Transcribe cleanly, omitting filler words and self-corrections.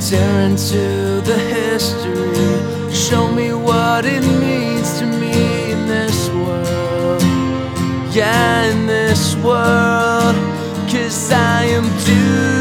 tear into the history. Show me what it means to me in this world. Yeah, in this world, 'cause I am doomed.